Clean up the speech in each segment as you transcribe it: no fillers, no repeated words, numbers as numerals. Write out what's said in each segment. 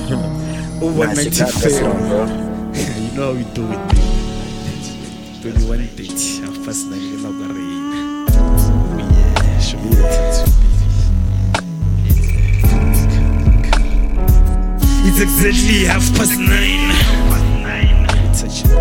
Overnight fail. You know how we do it, baby. 21:30, 9:30, you're not gonna rain. Oh yeah, show me the tattoo, baby. It's exactly 9:30. It's such a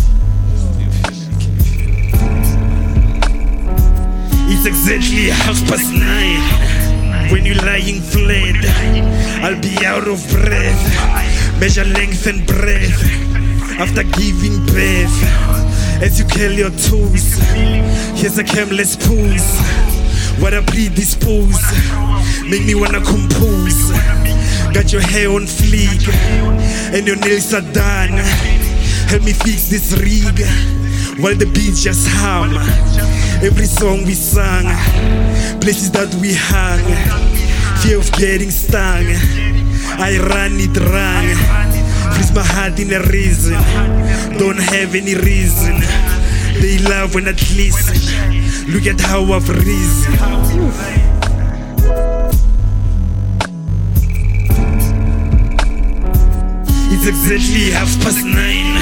It's exactly 9:30. When you're lying flat, I'll be out of breath. Measure length and breadth after giving birth. As you curl your toes, here's a cameless pose. What I predispose, make me wanna compose. Got your hair on fleek and your nails are done. Help me fix this rig while the beats just hum. Every song we sang, places that we hung. Fear of getting stung, I run it wrong. Freeze my heart in a reason, don't have any reason. They love when I listen, look at how I've risen. It's exactly 9:30.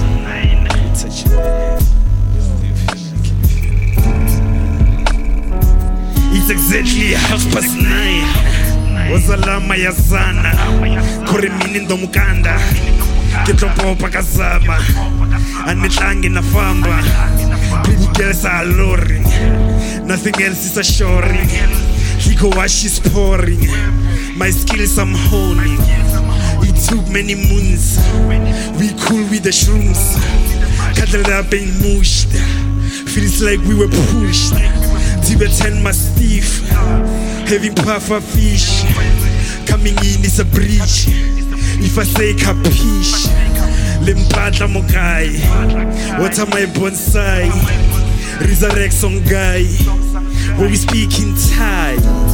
It's exactly 9:30. Wazalama ya sana kore mini ndomukanda Ketlopopa kazama Anitlangi na famba Pretty girls are alluring, nothing else is assuring. Hiko wash is pouring, my skills I'm honing. It took many moons, we cool with the shrooms. Cuddled up and mushed, feels like we were pushed. Tibetan mastiff, having puffer fish. Coming in is a breach, if I say capiche. Lempatla mokai, what am I bonsai? Resurrect song guy, when we speak in Thai.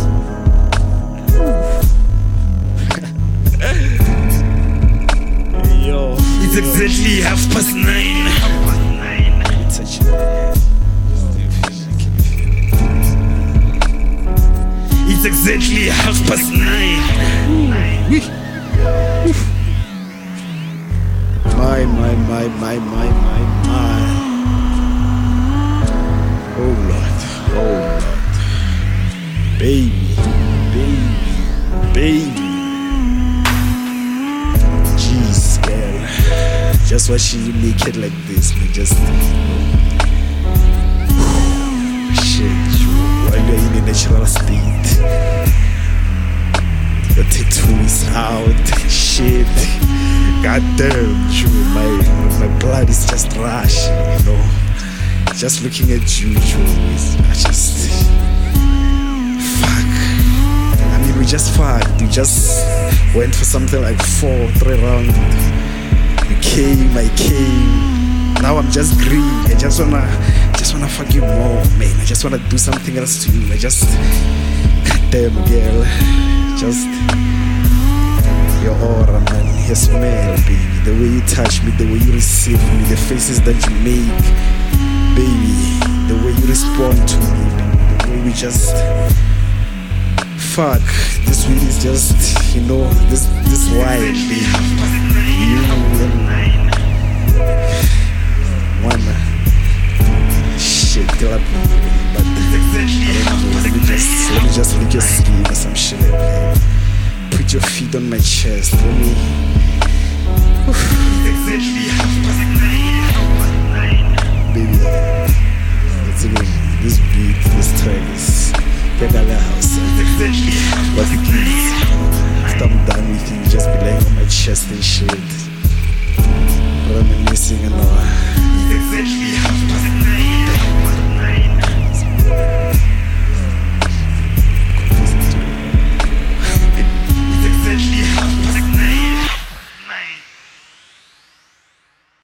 Yo, it's exactly 9:30. It's exactly 9:30. My. Oh Lord. Baby. Jeez, girl. Just watching you naked like this, man. Just shit, while you're in a natural state. The tattoo is out. Shit. God damn, my blood is just rushing, you know. Just looking at you, I just fuck. I mean, we just fucked. We just went for something like 3 rounds. You came, I came. Now I'm just green. I just wanna fuck you more, man. I just wanna do something else to you. Goddamn girl, just your aura, man, your smell, baby. The way you touch me, the way you receive me, the faces that you make, baby. The way you respond to me, the way we just fuck. This weed is just, this wild, baby. You wanna shit, kill up, but let me just lick your skin or some shit, baby. Put your feet on my chest, let me. Baby.